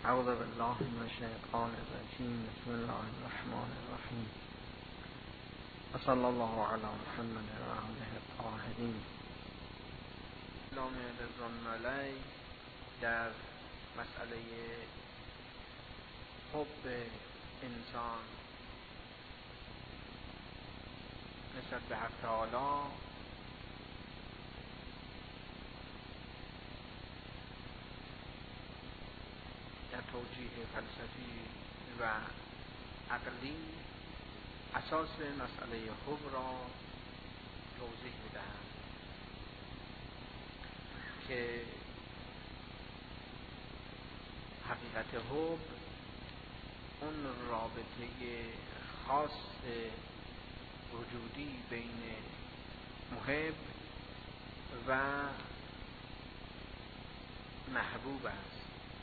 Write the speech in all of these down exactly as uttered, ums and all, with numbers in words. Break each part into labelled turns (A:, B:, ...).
A: اعوذ بالله من الشیطان الرجیم. بسم الله الرحمن الرحیم. و صلی الله علی محمد و آله الطاهرین. علامه رضوان علیه در مسئله حب انسان نسبت به حق تعالی در توجیه فلسفی و عقلی اساس مسئله حب را توضیح می‌دهند که حقیقت حب اون رابطه خاص وجودی بین محب و محبوب است.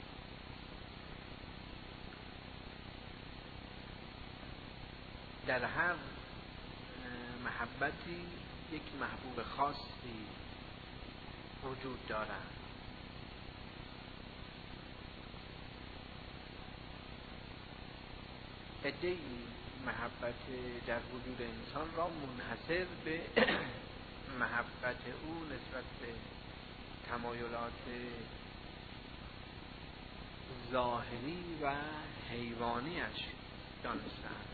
A: در هر محبتی یک محبوب خاصی وجود دارد. عده‌ای محبت در وجود انسان را منحصر به محبت او نسبت به تمایلات ظاهری و حیوانیش دانستند،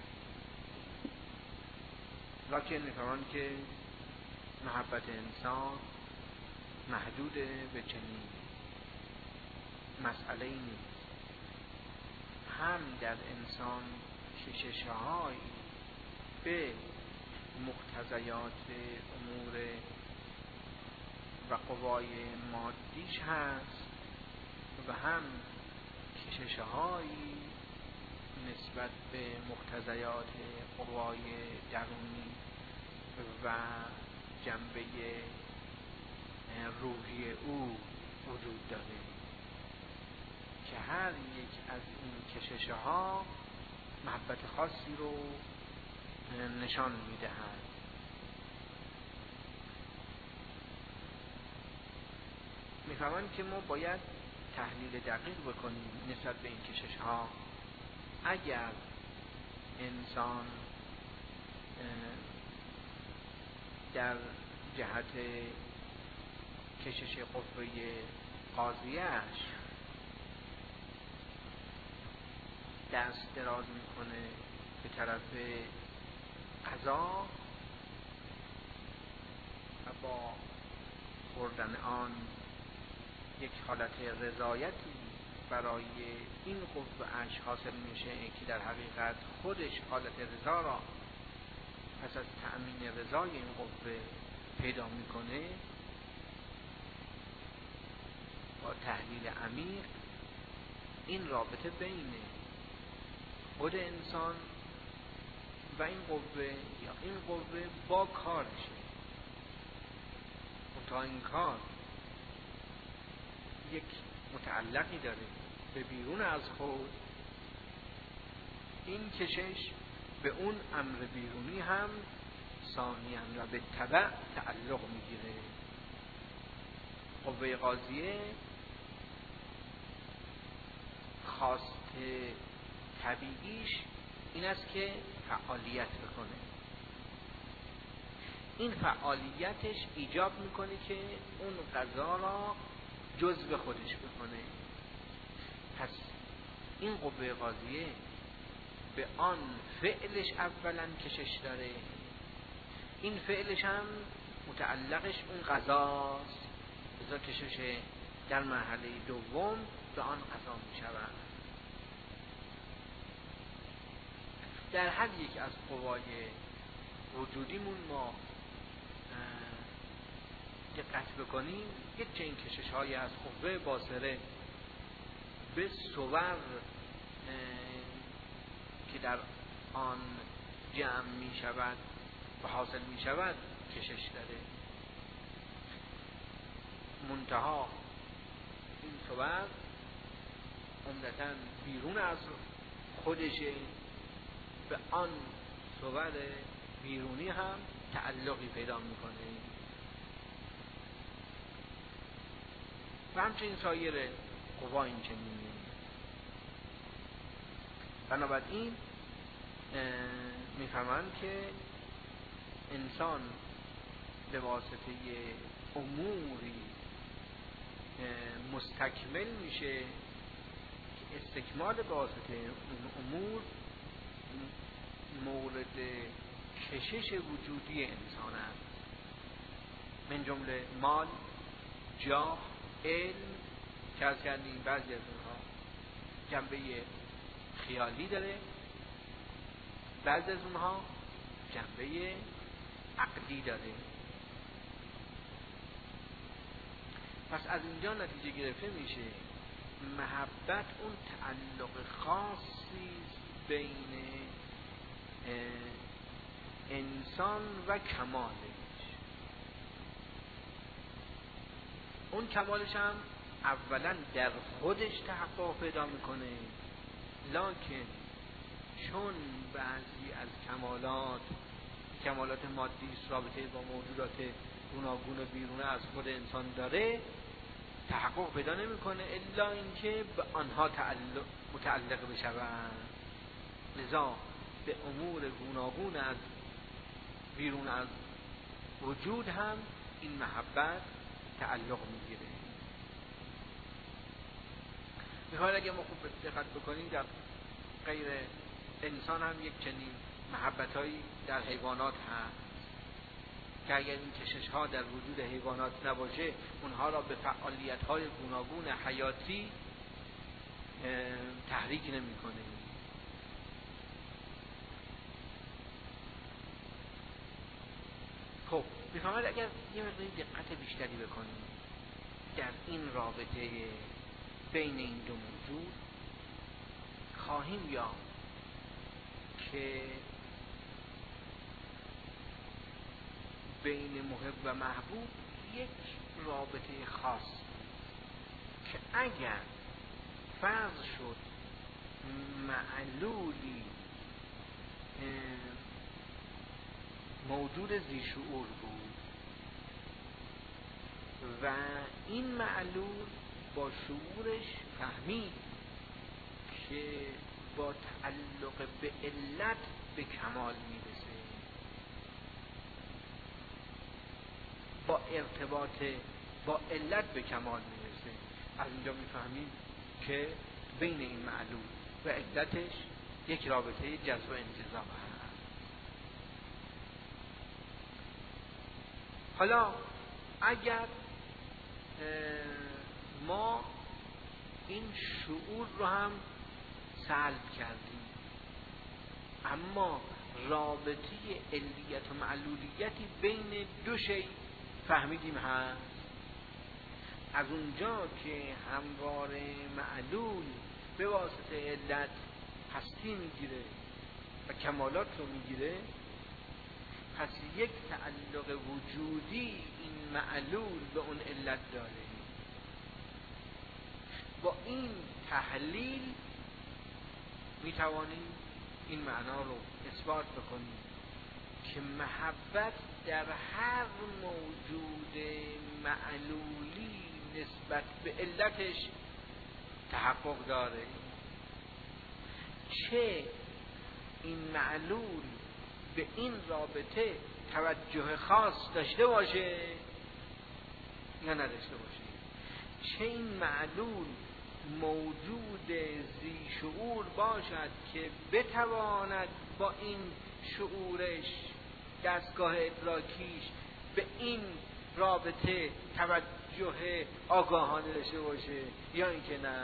A: لکن می‌فهمند که محبت انسان محدود به چنین مسئله‌ای نیست. هم در انسان کشش‌هایی به مقتضیات امور و قوای مادیش هست و هم کشش‌هایی نسبت به مقتضیات قوای درونی و جنبه روحی او وجود داره که هر یک از این کشش‌ها محبت خاصی رو نشان می‌دهد. می‌فهمند که ما باید تحلیل دقیق بکنیم نسبت به این کشش‌ها. اگر انسان در جهت کشش قوه قاضیه‌اش دست دراز میکنه به طرف قضا و با خوردن آن یک حالت رضایتی برای این قوه اش حاصل میشه که در حقیقت خودش حالت رضا را پس از تأمین رضای این قوه پیدا میکنه، با تحلیل عمیق این رابطه بین خود انسان و این قوه یا این قوه با کارشه، منتها این کار یک متعلقی داره به بیرون از خود، این کشش به اون امر بیرونی هم ثانیاً و به تبع تعلق میگیره. قوه قاضیه خواست طبیعیش این است که فعالیت بکنه. این فعالیتش ایجاب میکنه که اون قضا را جزء خودش بکنه. پس این قوه قاضیه به آن فعلش اولا کشش داره، این فعلش هم متعلقش اون قضاست، لذا کشش در مرحله دوم به آن قضا می شود. در هر یک از قوای وجودیمون ما دقت بکنیم یک چنین کشش هایی از قوه باصره به صور که در آن جمع می شود و حاصل می شود کشش داره. منتها این صور عمدتاً بیرون از خودشه، به آن صور بیرونی هم تعلقی پیدا میکنه و همچنین سایر قوا این چنینه. بنابراین میفهمند که انسان به واسطه اموری مستکمل میشه که استکمال به واسطه اون امور مورد کشش وجودی انسان است، من جمله مال، جاه، علم که از کردیم بعضی از اونها جنبه خیالی داره، بعضی از اونها جنبه عقلی داره. پس از اینجا نتیجه گرفته میشه محبت اون تعلق خاصی بین انسان و کمالش. اون کمالش هم اولا در خودش تحقق پیدا میکنه، لکن چون بعضی از کمالات کمالات مادی رابطه با موجودات گوناگون بیرون از خود انسان داره، تحقق پیدا نمیکنه الا اینکه به آنها تعلق متعلق بشوند. لذا به امور گوناگون از بیرون از وجود هم این محبت تعلق میگیره. میخواید اگه ما خوب دقت بکنیم در غیر انسان هم یک چنین محبتایی در حیوانات هست که اگر این کشش ها در وجود حیوانات نباشه اونها را به فعالیت های گوناگون حیاتی تحریک نمی کنه. خب میفهمد اگر یه مقداری دقت بیشتری بکنیم در این رابطه بین این دو موجود، خواهیم یافت که بین محب و محبوب یک رابطه خاص که اگر فرض شد معلولی موجود ذی شعور بود و این معلول با شعورش فهمید که با تعلق به علت به کمال میرسه، با ارتباط با علت به کمال میرسه، از اینجا میفهمیم که بین این معلول و علتش یک رابطه جذب و انجذاب هست. حالا اگر ما این شعور رو هم سلب کردیم اما رابطه علیت و معلولیتی بین دو شی فهمیدیم هست، از اونجا که همواره معلول به واسطه علت هستی میگیره و کمالات رو میگیره، پس یک تعلق وجودی این معلول به اون علت داره. با این تحلیل میتوانیم این معنا رو اثبات بکنیم که محبت در هر موجود معلولی نسبت به علتش تحقق داره، چه این معلول به این رابطه توجه خاص داشته باشه یا نداشته باشه، چه این معلول موجود ذی شعور باشد که بتواند با این شعورش دستگاه ادراکیش به این رابطه توجه آگاهانه داشته باشه یا اینکه نه.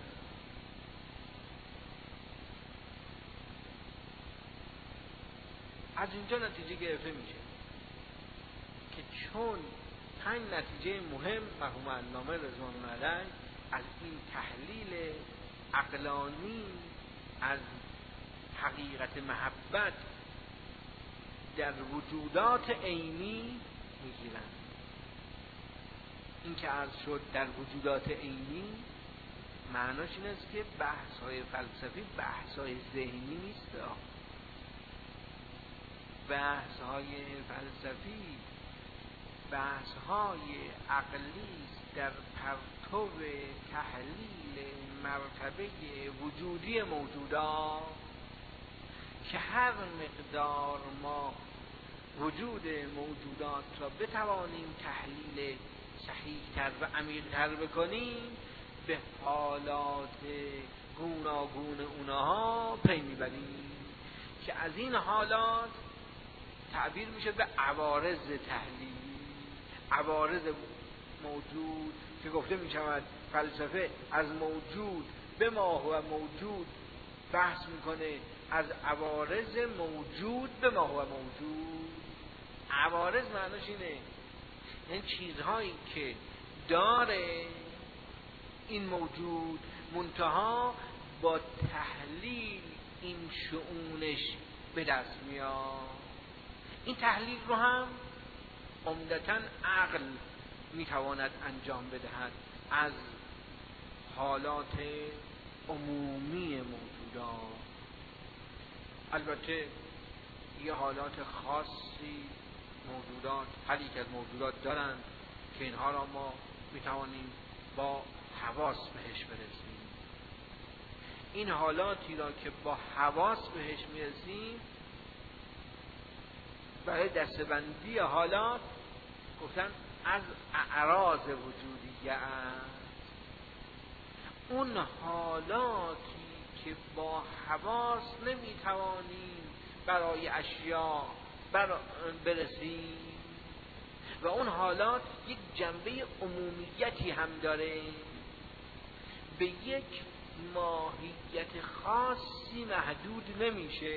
A: از اینجا نتیجه گرفته میشه که چون پنج نتیجه مهم مرحوم علامه رضوان علیه از این تحلیل عقلانی از حقیقت محبت در وجودات عینی میگیرن. این که عرض شد در وجودات عینی معناش این است که بحث های فلسفی بحث های ذهنی نیست، بحث های فلسفی بحث های عقلی است در پرتو پرتو تحلیل مرتبه وجودی موجودات که هر مقدار ما وجود موجودات را بتوانیم تحلیل صحیح‌تر و عمیق‌تر بکنیم، به حالات گوناگون اونها پی میبریم که از این حالات تعبیر میشه به عوارض تحلیل. عوارض موجود که گفته میشود فلسفه از موجود به ما هو موجود بحث میکنه، از عوارض موجود به ما هو موجود. عوارض معناش اینه، این چیزهایی که داره این موجود منتها با تحلیل این شؤونش به دست میاد. این تحلیل رو هم عمدتاً عقل میتواند انجام بدهد از حالات عمومی موجودات. البته یه حالات خاصی موجودات، هر یک از موجودات دارند که اینها را ما میتوانیم با حواس بهش برسیم. این حالاتی را که با حواس بهش میرسیم برای دستبندی حالات گفتن از اعراض وجودیه است. اون حالاتی که با حواس نمیتوانیم برای اشیاء برسیم و اون حالات یک جنبه عمومیتی هم داره، به یک ماهیت خاصی محدود نمیشه.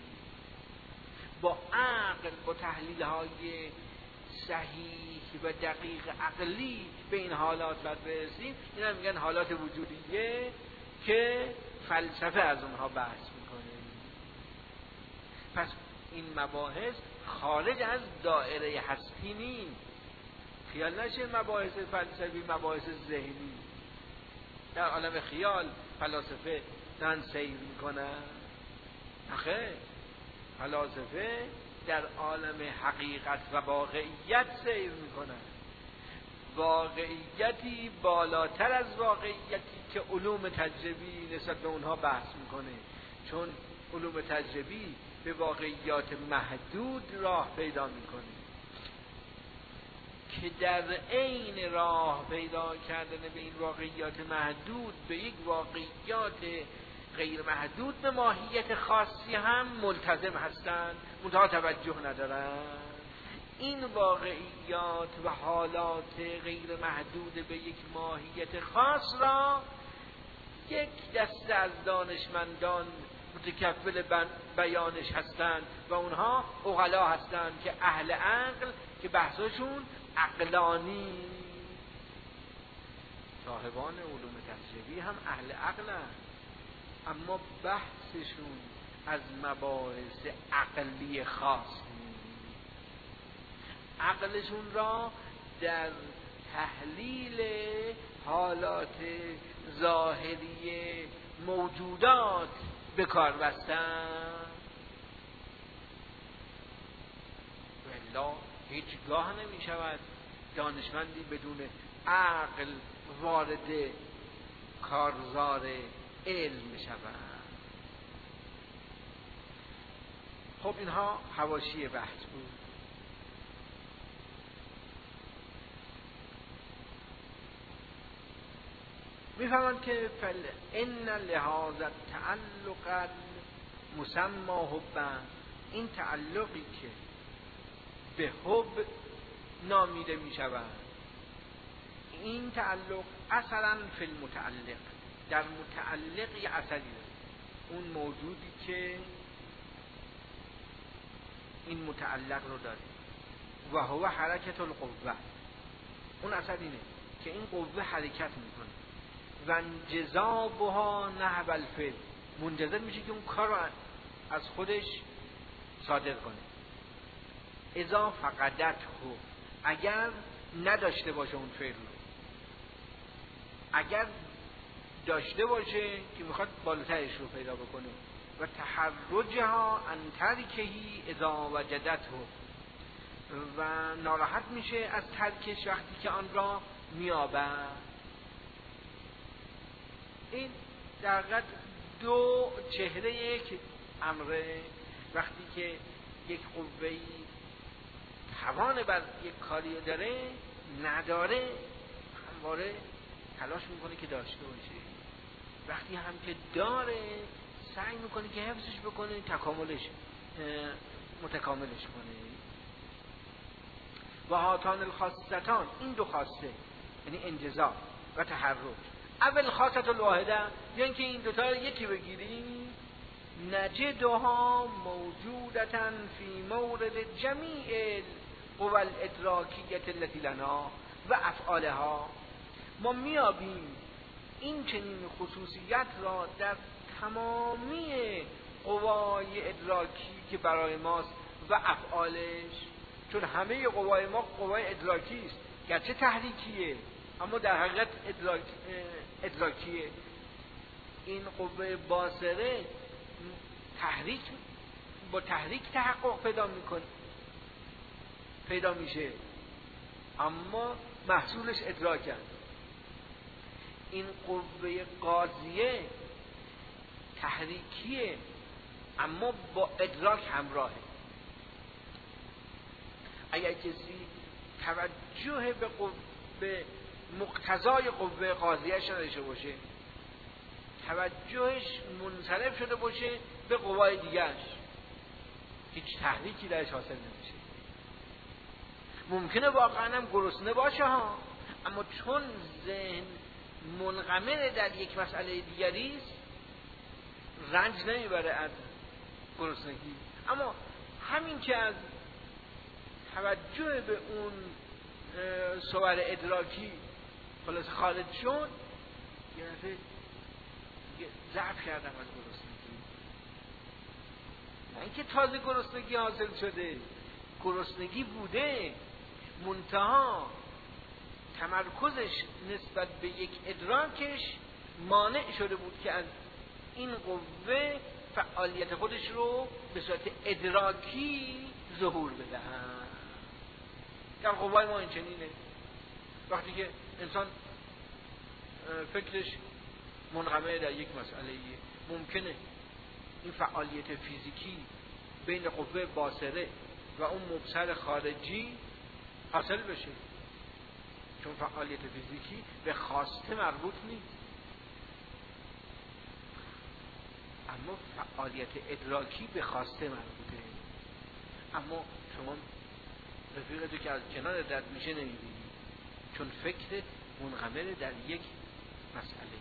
A: با عقل، با تحلیل های صحیح و دقیق عقلی به این حالات باید برسیم. اینا میگن حالات وجودیه که فلسفه از اونها بحث میکنه. پس این مباحث خارج از دایره هستی نیست. خیال نشه مباحث فلسفی مباحث ذهنی. در عالم خیال فلاسفه دارن سیر میکنن. آخه فلاسفه در عالم حقیقت و واقعیت سیر میکنن، واقعیتی بالاتر از واقعیتی که علوم تجربی نسبت به اونها بحث میکنه، چون علوم تجربی به واقعیات محدود راه پیدا میکنه که در عین راه پیدا کردن به این واقعیات محدود به یک واقعیات غیر محدود به ماهیت خاصی هم ملتزم هستند، منتها توجه ندارند. این واقعیات و حالات غیر محدود به یک ماهیت خاص را یک دسته از دانشمندان متکفل بیانش هستند و اونها عقلا هستند که اهل عقل، که بحثشون عقلانی. صاحبان علوم تجربی هم اهل عقلند، اما بحثشون از مباحث عقلی خاص نیست. عقلشون را در تحلیل حالات ظاهری موجودات به کار بستن. والا هیچگاه نمی شود دانشمندی بدون عقل وارد کارزار علم شود. خب اینها حواشی بحث بود. میفهمند که فل ان لهذا تعلق مسمى حبا، این تعلقی که به حب نامیده می شود، این تعلق اصلا فی المتعلق، در متعلق یه اثری داره. اون موجودی که این متعلق رو داره و هو حرکت القوه، اون اثر اینه که این قوه حرکت میکنه و انجذابها نحو الفعل، منجذب میشه که اون کار رو از خودش صادر کنه. اذا فقدته، اگر نداشته باشه اون فعل رو، اگر داشته باشه که میخواد بالاترش رو پیدا بکنه. و تحرجها عن ترکهی اذا وجدته، و ناراحت میشه از ترکش وقتی که آن را میابد. این در حقیقت دو چهره یک امره. وقتی که یک قوه‌ای توان بر یک کاری داره نداره، همواره تلاش میکنه که داشته باشه. وقتی هم که داره سعی میکنه که حفظش بکنه، تکاملش متکاملش کنه. و هاتان الخاصتان، این دو خاصه یعنی انجزا و تحرک. اول خاصت الواحده، یعنی که این دوتا رو یکی بگیریم، نجدها موجودتا فی مورد جمیع قوى الادراکیت التي لنا و افعالها. ما میابیم این چنین خصوصیت را در تمامی قوای ادراکی که برای ماست و افعالش، چون همه قوای ما قوای ادراکی است، گرچه تحریکیه اما در حقیقت ادراک، ادراکیه. این قوه باصره تحریک با تحریک تحقق پیدا میکنه، پیدا میشه، اما محصولش ادراک هست. این قوه قاضیه تحریکیه اما با ادراک همراهه. اگر کسی توجه به قوه مقتضای قوه قاضیه‌اش نداشته باشه، توجهش منصرف شده باشه به قوای دیگرش، هیچ تحریکی درش حاصل نمیشه. ممکنه واقعا هم گرسنه باشه ها، اما چون ذهن منغمر در یک مسئله دیگری است رنج نمیبره از گرسنگی. اما همین که از توجه به اون صور ادراکی خلاص خارج شد، یه دفعه ضعف کردم از گرسنگی. نه اینکه تازه گرسنگی حاصل شده، گرسنگی بوده، منتها تمرکزش نسبت به یک ادراکش مانع شده بود که از این قوه فعالیت خودش رو به صورت ادراکی ظهور بدهند. در قوای ما این چنینه. وقتی که انسان فکرش منغمر در یک مسئله ممکنه این فعالیت فیزیکی بین قوه باصره و اون مبصر خارجی حاصل بشه، چون فعالیت فیزیکی به خواسته مربوط نیست. اما فعالیت ادراکی به خواسته مربوطه. اما شما رفیقتو که از کنار رد میشه نمیبینی، چون فکر منغمر در یک مسئله.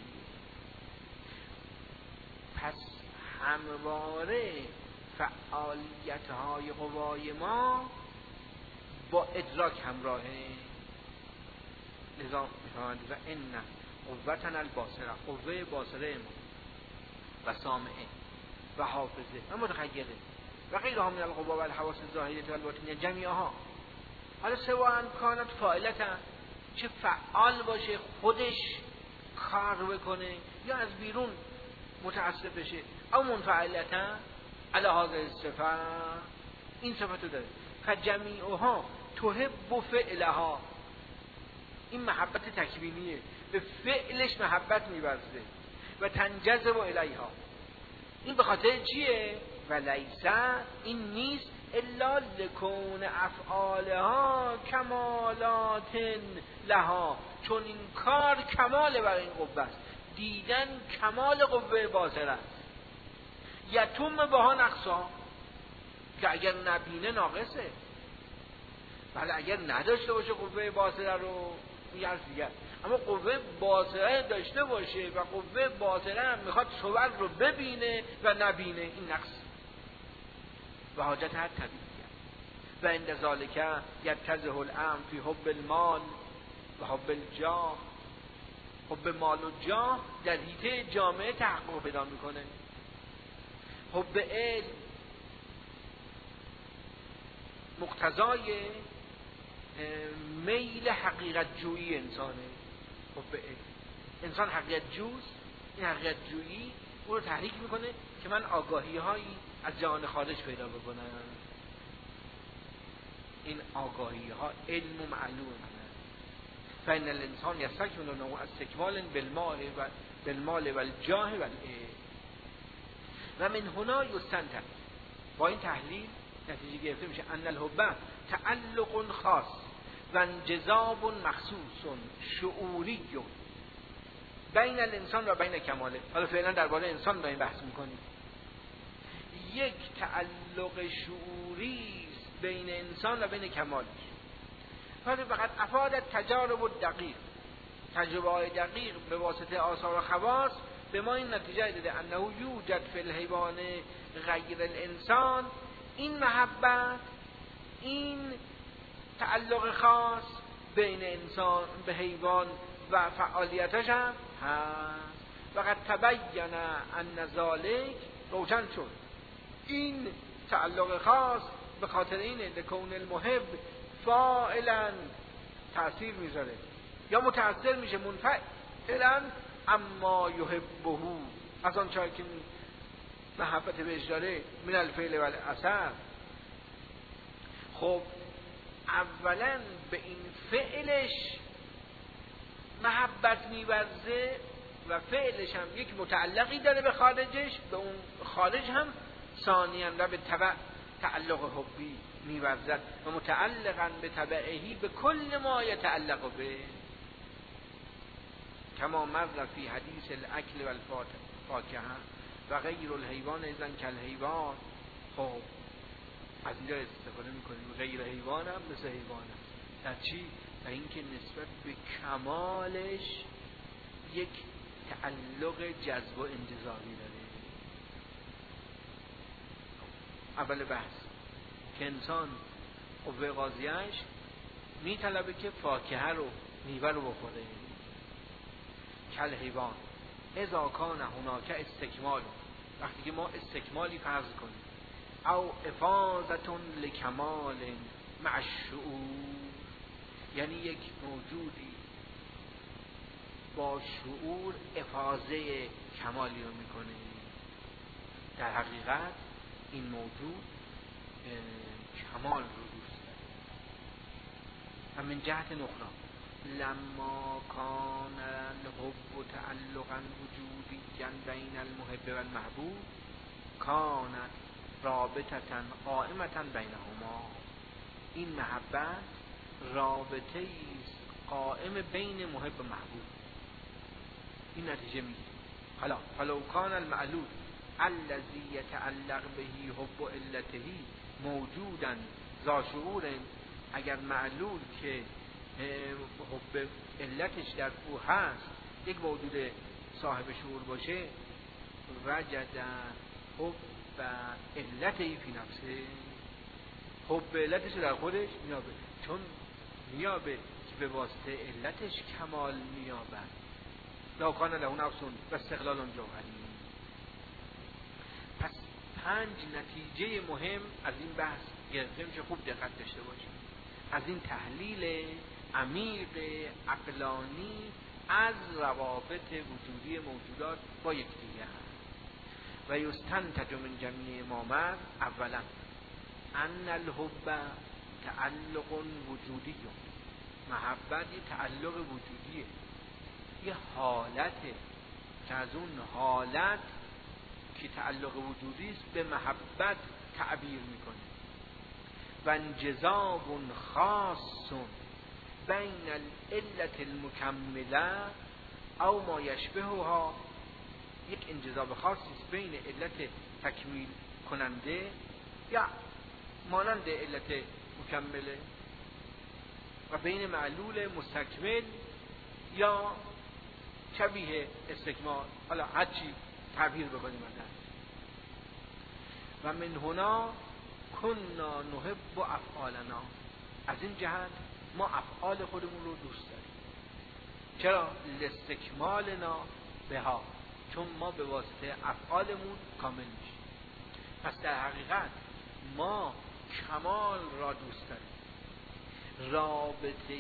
A: پس همواره فعالیت های قوای ما با ادراک همراهه. لذا میفهمند و ان قوتنا الباصره، قوه باصره ما و سامعه و حافظه و متخیله و غیرها من القوا و الحواس الظاهره و الباطنیه جمیعها. حالا سواء کانت فاعلتا، چه فعال باشه خودش کار بکنه یا از بیرون متعصب بشه، او منفعلتا علی هذه الصفه، این صفتو داره. فجمیعها تحب فعلها، این محبت تکوینیه، به فعلش محبت می‌ورزه و تنجذب الیها. این به خاطر چیه؟ و لیس، این نیست الا لکون افعالها کمالات لها، چون این کار کمال برای این قوه است. دیدن کمال قوه باصره است. یتم بها نقصا، که اگر نبینه ناقصه، ولی اگر نداشته باشه قوه باصره رو این حرف دیگه. اما قوه باصره داشته باشه و قوه باصره هم میخواد صور رو ببینه و نبینه، این نقص و حاجت هر طبیعیه. و عند ذالک یتضح الامر فی حب المال و حب الجاه. حب مال و جاه در حیطه جامعه تحقق پیدا میکنه. حب علم مقتضای میل حقیقت جویی انسانه. حب علم، انسان حقیقت جوست، این حقیقت جویی او رو تحریک میکنه که من آگاهی هایی از جهان خارج پیدا بکنم. این آگاهی ها علم و معلوم منه. فإن الانسان یستکمل نوع استکمال بالمال و بالمال و الجاه و العلم. و من هنا یستنتج، با این تحلیل نتیجه گرفته میشه ان الحب تعلق خاص و انجذاب مخصوص شعوری بین الانسان و بین کماله. حالا فعلا درباره انسان داریم بحث میکنیم. یک تعلق شعوری است بین انسان و بین کمالش. ولی فقط افاد تجارب الدقیق، تجربه های دقیق به واسطه آثار و خواص به ما این نتیجه داده انه یوجد فی الحیوان غیر الانسان، این محبت، این تعلق خاص بین انسان به حیوان و فعالیتش هم هست. وقد تبین ان ذلک، روشن شد این تعلق خاص به خاطر اینه لکون المحب فاعلا تأثیر میذاره یا متأثر میشه منفعلا اما یحبه، از آن چایی که محبت بهش داره، من الفعل و الاثر. خب اولا به این فعلش محبت میورزه و فعلش هم یک متعلقی داره به خارجش، به اون خارج هم ثانیاً و به تبع تعلق حبی میورزد و متعلقاً به تبعهی به کل ما یتعلق به، کما مر فی حدیث الاکل و الفاکهه و غیر الحیوان اذن کالحیوان. خب از اینجا استفاده میکنیم غیر حیوان هم مثل حیوان هم. در چی؟ در اینکه نسبت به کمالش یک تعلق جذب و انجذابی داره. اول بحث که انسان قوه قاضیه‌اش میطلبه که فاکهه رو، میوه رو بخوره. کل حیوان اذا کان هناک استکمال، وقتی که ما استکمالی فرض کنیم، او افاضتون لکمال مع الشعور، یعنی یک موجودی با شعور افاضه کمالی رو میکنه. در حقیقت این موجود کمال رو دوست داره. و من جهت نخرا لما کان الحب تعلقا وجودیا بین المحب و المحبوب کانت رابطتا قائمتا بینهما، این محبت رابطه است قائم بین محب و محبوب. این نتیجه میگه حالا فلو کان المعلول الذی یتعلق بهی حب علته موجودا ذا شعور، اگر معلول که حب علتش در او هست یک موجود صاحب شعور باشه، وجد حب علته فی نفسه، حب علتش در خودش میابه، چون میابه که به واسطه علتش کمال میابد. لا کان له نفس و استقلال جوهری. پس پنج نتیجه مهم از این بحث گرفته میشه، خوب دقت داشته باشید. از این تحلیل عمیق عقلانی از روابط وجودی موجودات با یکدیگر و یستنتج من جمیع ما مر اولا ان الحب تعلق وجودی، محبت یه تعلق وجودیه، یه حالته که از اون حالت که تعلق وجودی است به محبت تعبیر میکنه. و انجذاب خاص بین العلت المکمله او ما یشبهها، یک انجذاب خاصی است بین علت تکمیل کننده یا مانند علت مکمله و بین معلول مستکمل یا شبیه استکمال، حالا هرچی تعبیر بکنیم. و من هنا کنا نحب افعالنا، از این جهت ما افعال خودمون رو دوست داریم. چرا؟ لاستکمالنا بها، چون ما به واسطه افعالمون کامل میشیم. پس در حقیقت ما کمال را دوست داریم. رابطه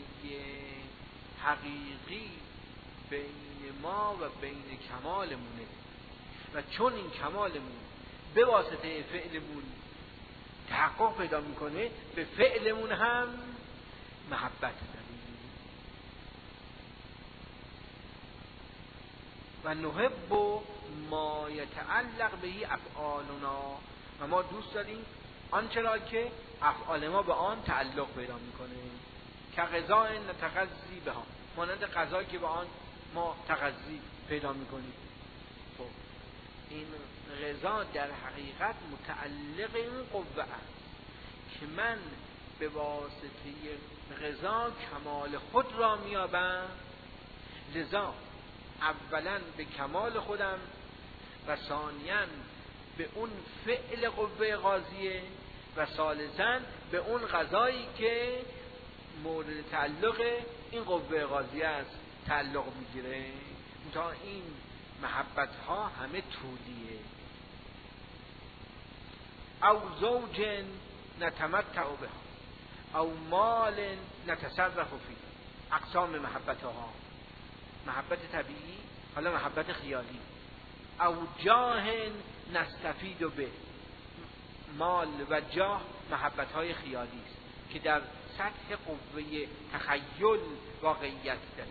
A: حقیقی بین ما و بین کمالمونه و چون این کمالمون به واسطه فعلمون تحقق پیدا میکنه، به فعلمون هم محبت داریم. و نحب ما یتعلق بهی افعالنا، و ما دوست داریم آنچه را که افعال ما به آن تعلق پیدا میکنه. که غذا نتغذی بها، مانند غذایی که به آن ما تغذی پیدا میکنیم. خب این غذا در حقیقت متعلق این قوه است که من به واسطه غذا کمال خود را میابم. لذا اولا به کمال خودم و ثانیاً به اون فعل قوه غازیه و ثالثاً به اون غذایی که مورد تعلق این قوه غازیه است تعلق میگیره. تا این محبت ها همه طولیه. او زوج نتمتع بها او مال نتصرف فيه. اقسام محبت ها: محبت طبیعی، حالا محبت خیالی. او جاه نستفید به، مال و جاه محبت های خیالی است که در سطح قوه تخیل واقعیت داره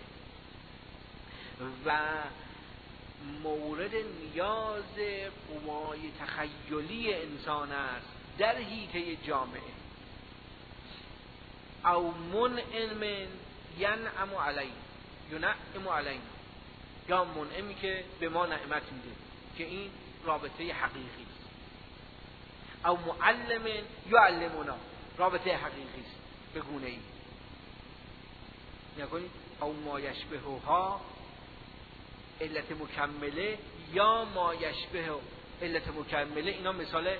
A: و مورد نیاز قوای تخیلی انسان است در حیطه جامعه. او منعم ینعم علینا ینعم علینا، یا منعمی که به ما نعمت میده که این رابطه حقیقی است. او معلم یعلمنا، رابطه حقیقی است به گونه ای. نکنید او ما یشبهها علت مکمله یا ما یشبه علت مکمله، اینا مثال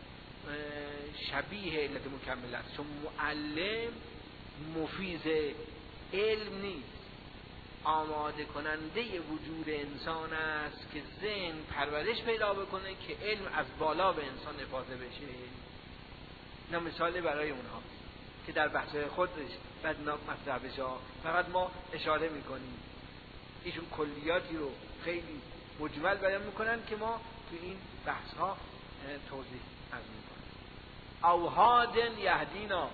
A: شبیه علت مکمله است. چون معلم مفیض علم نیست، آماده کننده وجود انسان است که ذهن پرورش پیدا بکنه که علم از بالا به انسان افاضه بشه. اینا مثال برای اونها که در بحث خودش بعد مطرح بشه، فقط ما اشاره میکنیم. ایشون کلیاتی رو خیلی مجمل بیان میکنن که ما تو این بحث ها توضیح عرض میکنیم. او هادن یهدینا،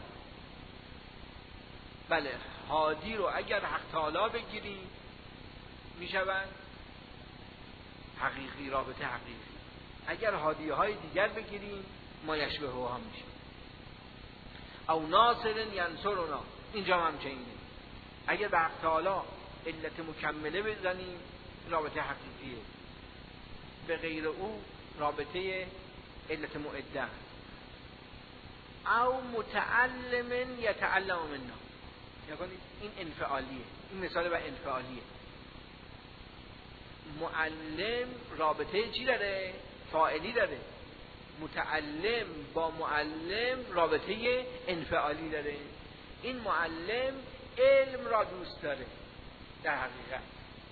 A: بله هادی رو اگر حق تعالی بگیریم میشود حقیقی، رابطه حقیقی. اگر هادی های دیگر بگیریم ما یشبه ها میشه. او ناصر ینصرنا، اینجا هم چنینه. اگر به حق تعالی علت مکمله بزنیم رابطه حقیقیه، به غیر او رابطه علت معده است. او متعلم یتعلم منا، یعنی این انفعالیه، این مثال بر انفعالیه. معلم رابطه چی داره؟ فاعلی داره. متعلم با معلم رابطه انفعالی داره. این معلم علم را دوست داره، در حقیقت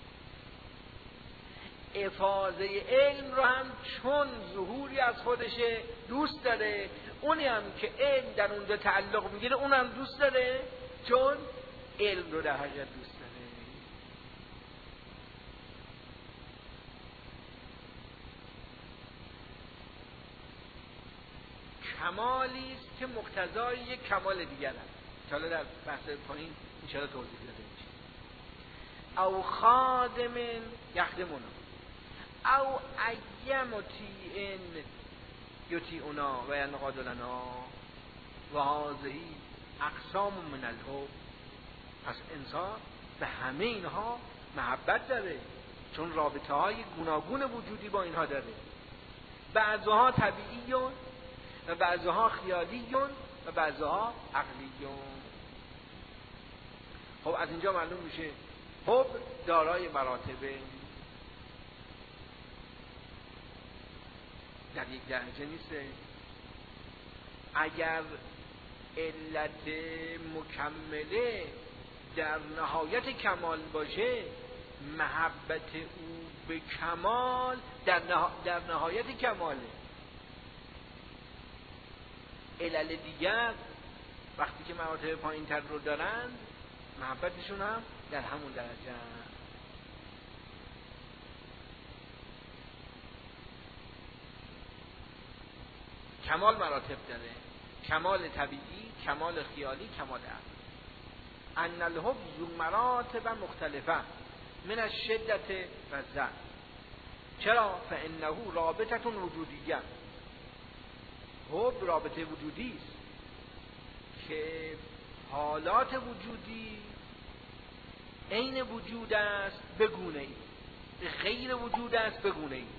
A: افاضه علم رو هم چون ظهوری از خودشه دوست داره. اونی هم که علم در اونجا تعلق میگیره اون هم دوست داره چون علم رو در حقیقت دوست داره. کمالی است که مقتضای یک کمال دیگر است. حالا در بحث پایین انشاءالله توضیح داده میشه. او خادم یخدمنا او ایمتیئن یطیعنا و ینقاد لنا و هذه اقسام من الحب. پس انسان به همه اینها محبت داره چون رابطه های گوناگون وجودی با اینها داره. بعضها طبیعیون و بعضها خیالیون و بعضها عقلیون. خب از اینجا معلوم میشه حب دارای مراتبه. در یک درجه نیسته. اگر علت مکمله در نهایت کمال باشه، محبت او به کمال در, نه... در نهایت کماله. علل دیگر وقتی که مراتب پایین تر رو دارند محبتشون هم در همون درجه هست. کمال مراتب داره، کمال طبیعی، کمال خیالی، کمال عقلی. ان الحب ذو مراتب مختلفه من الشدت و الضعف. چرا؟ فانه رابطه وجودیه. حب رابطه وجودی است که حالات وجودی عین وجود است به گونه ای، غیر وجود است به گونه ای،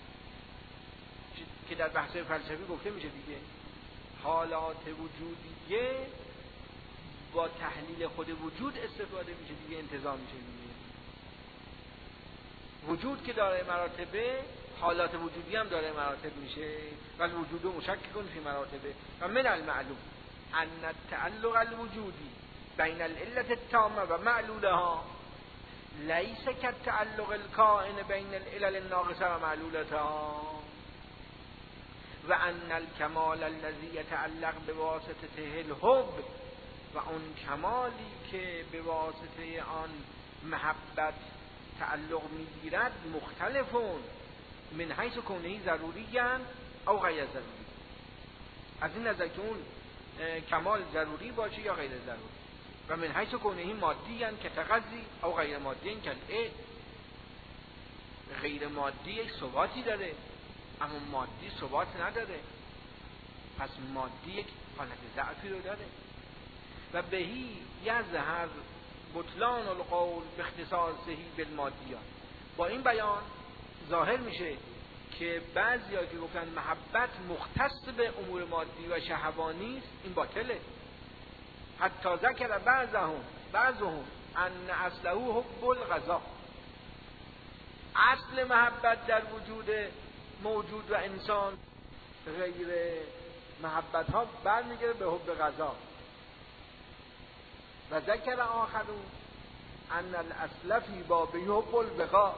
A: که در بحث فلسفی گفته میشه دیگه. حالات وجودیه با تحلیل خود وجود استفاده میشه دیگه، انتزاع میشه دیگه. وجود که داره مراتبه، حالات وجودی هم داره مراتب میشه. ولی وجود مشکل فی مراتبه و من المعلوم ان التعلق الوجودی بین العلة التامه و معلولها لیس كالتعلق الکائن بین العلل الناقصه و معلولتها، و ان الکمال الذی یتعلق بواسطته الحب، و اون کمالی که به واسطه آن محبت تعلق میگیرد مختلفون من حیث کونه ضروری او غیر ضروری، از این نظر که اون کمال ضروری باشه یا غیر ضروری، و من حیث کونه مادی که تغذی او غیر مادی که غیر مادی یک ثباتی داره اما مادی ثبات نداره، پس مادی یک حالت ضعفی رو داره. و بهی یظهر بطلان القول به اختصاصه بالمادیات، با این بیان ظاهر میشه که بعضیا که گفتن محبت مختص به امور مادی و شهوانی است، این باطله. حتی ذکر بعضهم بعضهم ان اصله حب الغذا، اصل محبت در وجود موجود و انسان غیر محبت ها برمیگره به حب غذا. و ذکر آخرون ان الاصل فی باب حب البقاء،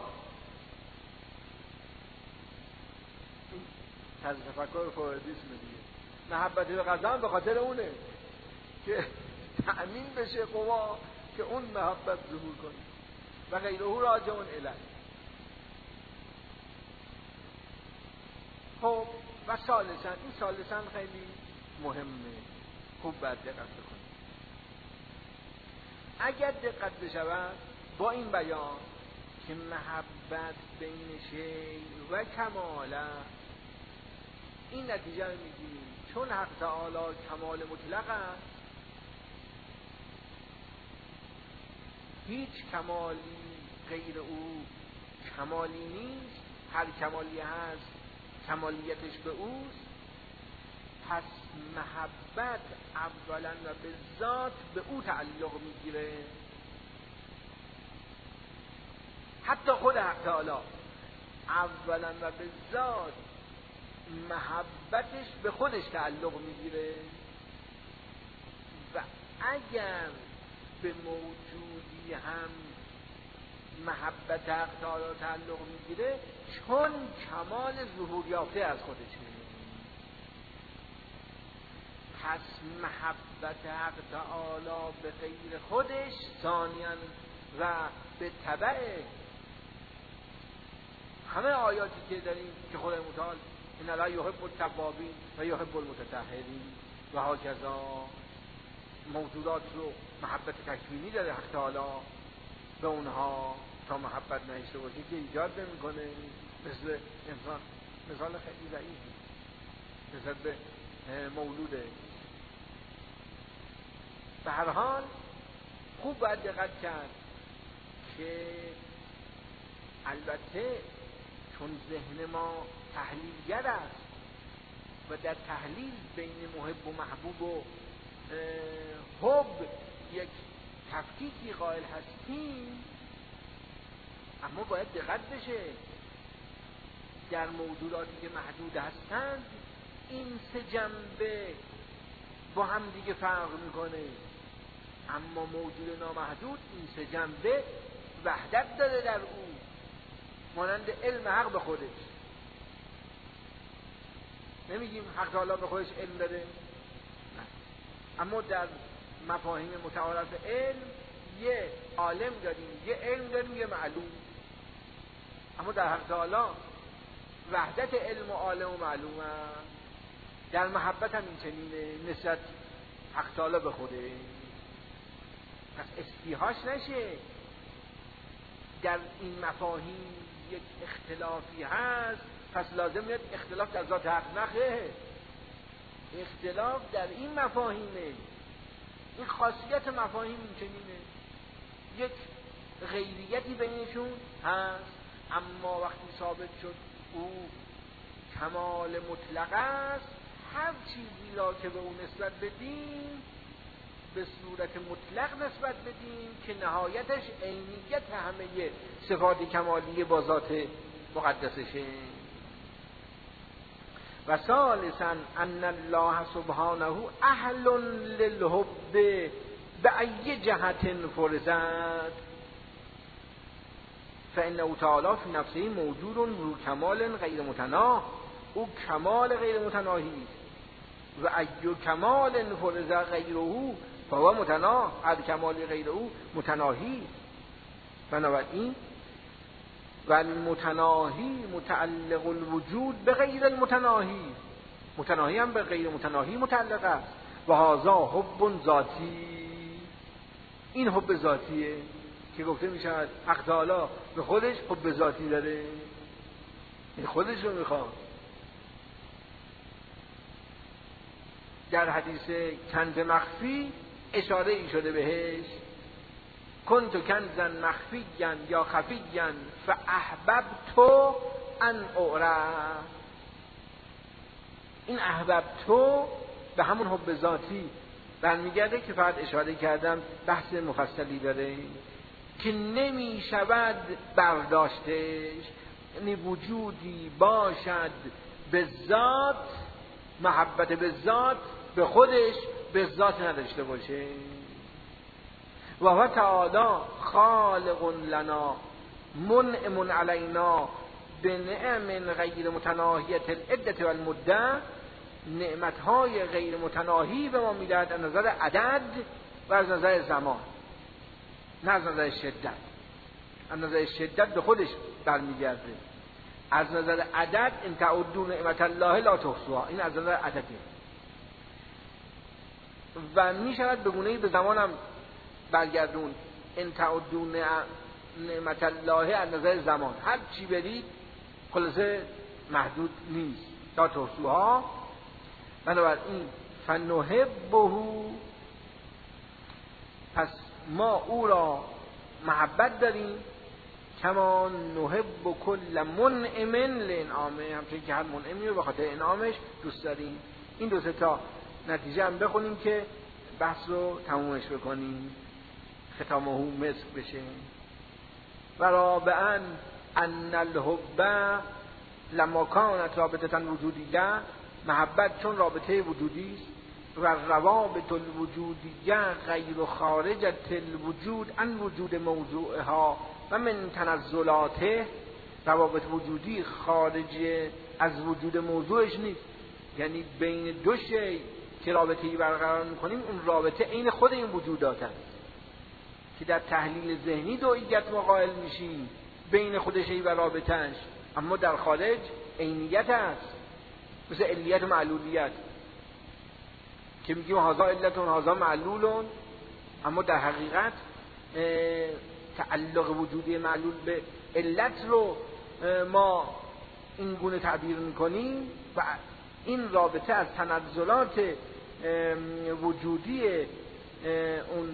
A: طرز تفکر فرویدیسم دیگه. محبت به غذا به خاطر اونه که تأمین بشه قوا که اون محبت ظهور کنه و غیره راجعون الیه. خب و ثالثاً، این ثالثاً خیلی مهمه، خوب باید دقت بکنید. اگر دقت بشود با این بیان که محبت بین شیء و کمال، این نتیجه رو میگیریم چون حق تعالی کمال مطلق است، هیچ کمالی غیر او کمالی نیست، هر کمالی هست کمالیتش به اوست. پس محبت اولا و به ذات به او تعلق میگیره. حتی خود حق تعالی اولا و به ذات محبتش به خودش تعلق میگیره و اگر به موجودی هم محبت حق تعالی تعلق میگیره چون کمال ظهور یافته از خودشه. پس محبت حق تعالی به غیر خودش ثانیاً و به تبع همه آیاتی که داریم که خدای متعال ان الله یحب التوابین و یحب المتطهرین و هکذا موجودات رو محبت تکوینی داره حق تعالی به اونها تا محبت نهشته باشه که ایجاد نمیکنه، مثل انسان مثال خیلی ضعیفی مثل به مولوده. به هر حال خوب باید دقت کرد که البته چون ذهن ما تحلیلگر است و در تحلیل بین محب و محبوب و حب یک تفکیکی قائل هستیم، اما باید دقت بشه در موجوداتی که محدود هستند این سه جنبه با هم دیگه فرق میکنه، اما موجود نامحدود این سه جنبه وحدت داره در او، مانند علم حق به خودش. نمیگیم حق تعالی به خودش علم داره، نه. اما در مفاهیم متعارف علم یه عالم داریم، یه علم داریم، یه معلوم. اما در حق تعالی وحدت علم و عالم و معلوم هست. در محبت هم این چنینه نسبت حق تعالی به خوده. پس استیحاش نشه در این مفاهیم یک اختلافی هست پس لازم میاد اختلاف در ذات حق نخه. اختلاف در این مفاهیمه، این خاصیت مفاهیم این چنینه، یک غیریتی بینشون هست، اما وقتی ثابت شد او کمال مطلق است، هر چیزی را که به او نسبت بدیم به صورت مطلق نسبت بدیم که نهایتش عینیت همه صفات کمالیه با ذات مقدسشه. و ثالثاً ان الله سبحانه اهل للحب بأي جهت فرزد فإنه تعالی فی نفسه موجود رو کمال غیر متناهی، او کمال غیر متناهی است. و ای کمال فرز غیره فهو متناهی، هر کمال غیر او متناهی. بنابراین و المتناهی متعلق الوجود به غیر المتناهی، متناهی هم به غیر متناهی متعلق است. و هذا حب ذاتی، این حب ذاتیه که گفته می شود حق تعالی به خودش حب ذاتی داره، این خودش رو میخواد. در حدیث کنز مخفی اشاره ای شده بهش، کنت کنزا مخفیا یا خفیا فاحببت ان اعرف. این احببت به همون حب ذاتی برمیگرده که فقط اشاره کردم بحث مفصلی داره که نمی شود برداشتش، یعنی وجودی باشد به ذات، محبت به ذات به خودش به ذات نداشته باشه. و هو تعالی خالق لنا منعم علینا به نعم غیر متناهیت العدة و المدة، نعمتهای غیر متناهی به ما میدهد از نظر عدد و از نظر زمان، نه از نظر شدت. از نظر شدت به خودش برمیگرده، از نظر عدد ان تعدوا نعمت الله لا تحصوها، این از نظر عدده. و می شود به گونه‌ای به زمانم برگردون، ان تعدوا نعمت الله از نظر زمان، هر چی برید خلاصه محدود نیست، لا تحصوها. بنابراین فنحبه، پس ما او را محبت داریم، کما نحب کل منعم لانعامه، همچنین که هر منعمی رو به خاطر انعامش دوست داریم. این دو سه تا نتیجه هم بخونیم که بحث رو تمومش بکنیم، ختامه مسک بشه. و رابعا ان الحب لما کانت رابطه وجودیه، محبت چون رابطه وجودی است، و روابط الوجودیه غیر خارجة الوجود عن وجود موضوعها و من تنزلاته، روابط وجودی خارج از وجود موضوعش نیست، یعنی بین دو شی که رابطه‌ای برقرار می‌کنیم اون رابطه عین خود این وجودات است که در تحلیل ذهنی دوئیت ما قائل میشیم بین خود شی و رابطه‌اش، اما در خارج عینیت است، مثل علیت و معلولیت که میگیم هذا علت و هذا معلول، اما در حقیقت تعلق وجودی معلول به علت رو ما این گونه تعبیر میکنیم و این رابطه از تنزلات وجودی اون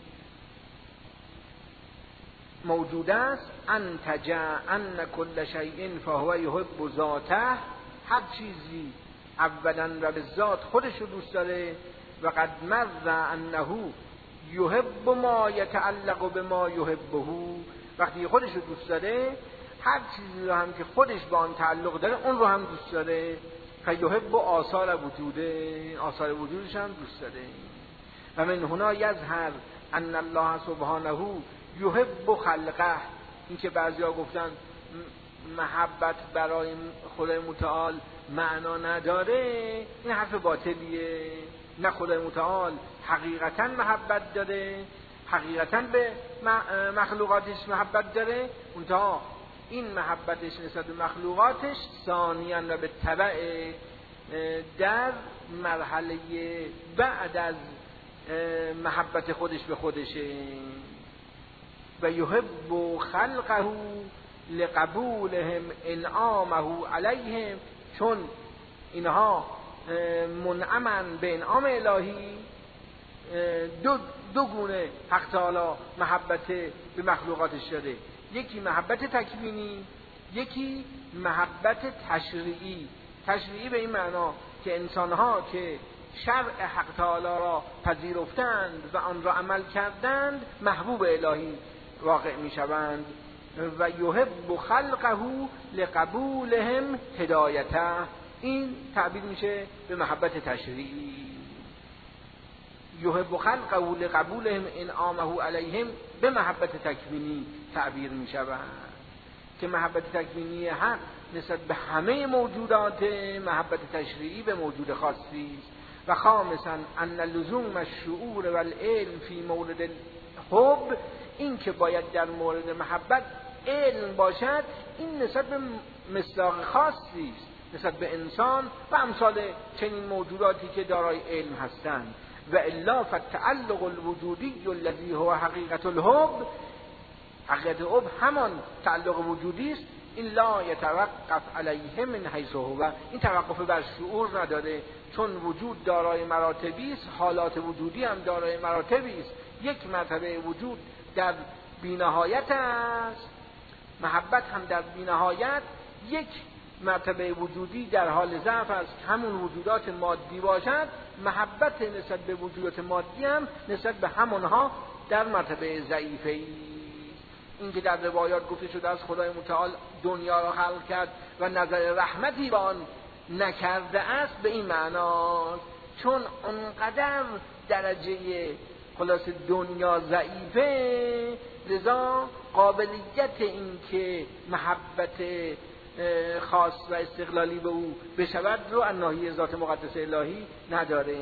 A: موجود است. انتج ان کل شیء فهو یحب ذاته، هر چیزی اولا و به ذات خودش رو دوست داره، و قد مر انه یحب ما یتعلق به ما یحبه، وقتی خودش رو دوست داره هر چیزی رو هم که خودش با آن تعلق داره اون رو هم دوست داره. فیحب آثار وجوده، آثار وجودش هم دوست داره. و من هنا یظهر ان الله سبحانه یحب خلقه، این که بعضیا گفتن محبت برای خدای متعال معنا نداره، این حرف باطلیه. نه، خدای متعال حقیقتا محبت داره، حقیقتا به مخلوقاتش محبت داره، اونتا این محبتش نسبت به مخلوقاتش ثانیاً و به تبع در مرحله بعد از محبت خودش به خودشه. و یحب خلقه، لقبولهم انعامه علیهم، چون اینها منعمن به انعام الهی. دو, دو گونه حق تعالی محبت به مخلوقاتش داره، یکی محبت تکوینی، یکی محبت تشریعی. تشریعی به این معنا که انسانها که شرع حق تعالی را پذیرفتند و آن را عمل کردند محبوب الهی واقع می شوند. و یحب خلقه لقبولهم هدایته، این تعبیر میشه به محبت تشریعی. یحب خلقه لقبولهم انعامه علیهم به محبت تکوینی تعبیر می شود که محبت تکوینی حق نسبت به همه موجودات، محبت تشریعی به موجود خاصی است. و خامسا ان لزوم الشعور والعلم فی مورد الحب، این که باید در مورد محبت علم باشد، این نسبت به مصداق خاصی است، نسبت به انسان و امثال چنین موجوداتی که دارای علم هستند. و الا فالتعلق الوجودی الذی هو حقیقت الحب، حقیقت حب همان تعلق وجودی است. این لا یتوقف علیه من حیث هو، این توقف بر شعور نداره، چون وجود دارای مراتبی است، حالات وجودی هم دارای مراتبی است. یک مرتبه وجود در بی‌نهایت است، محبت هم در بی‌نهایت. یک مرتبه وجودی در حال ضعف است، همون وجودات مادی باشد. محبت نسبت به وجودات مادی هم نسبت به همونها در مرتبه ضعیفه ای. این که در روایات گفته شده از خدای متعال دنیا را خلق کرد و نظر رحمتی به آن نکرده است، به این معناست چون اونقدر درجه خلاص دنیا ضعیفه، لذا قابلیت این که محبت خاص و استقلالی به او بشود رو از ناحیه ذات مقدس الهی نداره.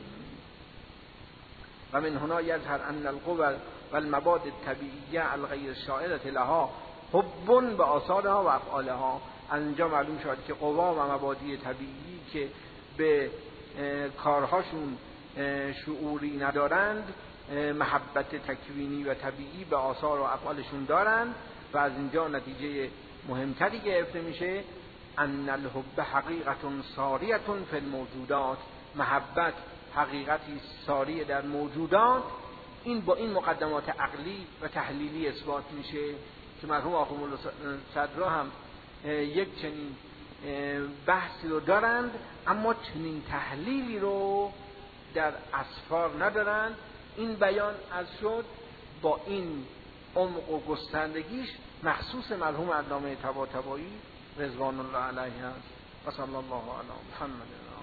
A: و من هنا یظهر ان القوى والمبادئ الطبیعیه الغیر شائعه لها حب به آثارها و افعالها. از اینجا معلوم شد که قوا و مبادئ طبیعی که به کارهاشون شعوری ندارند، محبت تکوینی و طبیعی به آثار و افعالشون دارند. و از اینجا نتیجه مهمتری گرفته میشه ان الحب حقیقت ساریه فی الموجودات، محبت حقیقتی ساری در موجودات. این با این مقدمات عقلی و تحلیلی اثبات میشه که مرحوم آخوند صدرا هم یک چنین بحثی رو دارند، اما چنین تحلیلی رو در اسفار ندارند. این بیان از شد با این عمق و گستردگیش مخصوص مرحوم علامه طباطبایی رضوان الله علیه است. و صلی الله علی محمد.